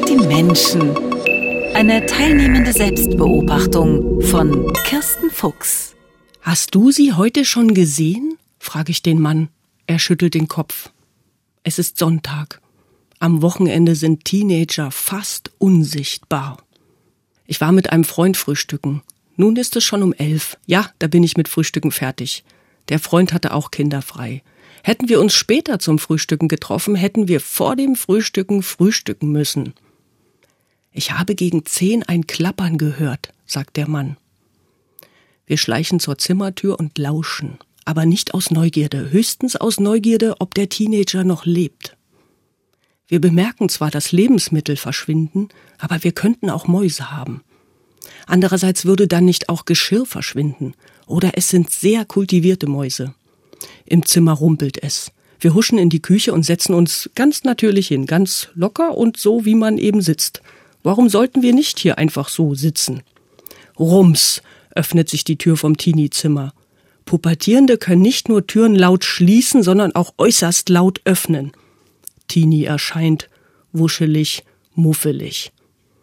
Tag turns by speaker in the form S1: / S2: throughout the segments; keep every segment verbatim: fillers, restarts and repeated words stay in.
S1: die Menschen. Eine teilnehmende Selbstbeobachtung von Kirsten Fuchs.
S2: Hast du sie heute schon gesehen? Frage ich den Mann. Er schüttelt den Kopf. Es ist Sonntag. Am Wochenende sind Teenager fast unsichtbar. Ich war mit einem Freund frühstücken. Nun ist es schon um elf. Ja, da bin ich mit Frühstücken fertig. Der Freund hatte auch Kinder frei. Hätten wir uns später zum Frühstücken getroffen, hätten wir vor dem Frühstücken frühstücken müssen. Ich habe gegen zehn ein Klappern gehört, sagt der Mann. Wir schleichen zur Zimmertür und lauschen, aber nicht aus Neugierde, höchstens aus Neugierde, ob der Teenager noch lebt. Wir bemerken zwar das Lebensmittel verschwinden, aber wir könnten auch Mäuse haben. Andererseits würde dann nicht auch Geschirr verschwinden, oder es sind sehr kultivierte Mäuse. Im Zimmer rumpelt es. Wir huschen in die Küche und setzen uns ganz natürlich hin, ganz locker und so, wie man eben sitzt. Warum sollten wir nicht hier einfach so sitzen? Rums, öffnet sich die Tür vom Teenie-Zimmer. Pubertierende können nicht nur Türen laut schließen, sondern auch äußerst laut öffnen. Teenie erscheint, wuschelig, muffelig.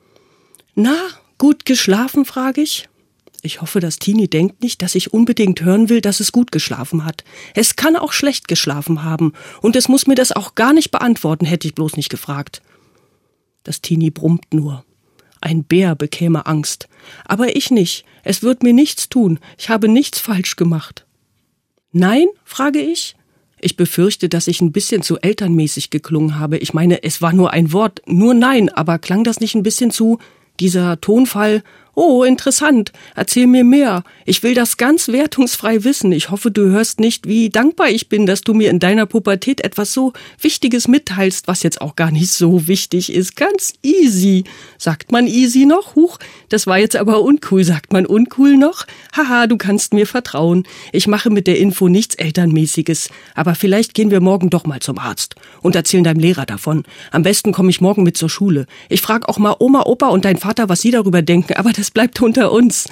S2: Na, gut geschlafen, frage ich. Ich hoffe, das Teenie denkt nicht, dass ich unbedingt hören will, dass es gut geschlafen hat. Es kann auch schlecht geschlafen haben und es muss mir das auch gar nicht beantworten, hätte ich bloß nicht gefragt. Das Teenie brummt nur. Ein Bär bekäme Angst. Aber ich nicht. Es wird mir nichts tun. Ich habe nichts falsch gemacht. Nein, frage ich. Ich befürchte, dass ich ein bisschen zu elternmäßig geklungen habe. Ich meine, es war nur ein Wort, nur nein, aber klang das nicht ein bisschen zu, dieser Tonfall? Oh, interessant, erzähl mir mehr. Ich will das ganz wertungsfrei wissen. Ich hoffe, du hörst nicht, wie dankbar ich bin, dass du mir in deiner Pubertät etwas so Wichtiges mitteilst, was jetzt auch gar nicht so wichtig ist. Ganz easy. Sagt man easy noch? Huch, das war jetzt aber uncool. Sagt man uncool noch? Haha, du kannst mir vertrauen. Ich mache mit der Info nichts Elternmäßiges. Aber vielleicht gehen wir morgen doch mal zum Arzt und erzählen deinem Lehrer davon. Am besten komme ich morgen mit zur Schule. Ich frage auch mal Oma, Opa und dein Vater, was sie darüber denken, aber das bleibt unter uns.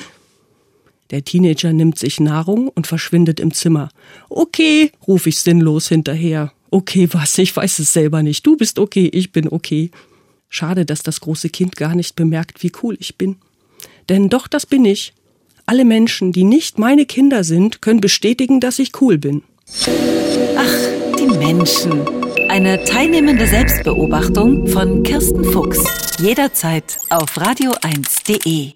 S2: Der Teenager nimmt sich Nahrung und verschwindet im Zimmer. Okay, rufe ich sinnlos hinterher. Okay, was? Ich weiß es selber nicht. Du bist okay, ich bin okay. Schade, dass das große Kind gar nicht bemerkt, wie cool ich bin. Denn doch, das bin ich. Alle Menschen, die nicht meine Kinder sind, können bestätigen, dass ich cool bin.
S1: Ach, die Menschen. Eine teilnehmende Selbstbeobachtung von Kirsten Fuchs. Jederzeit auf radio eins punkt de.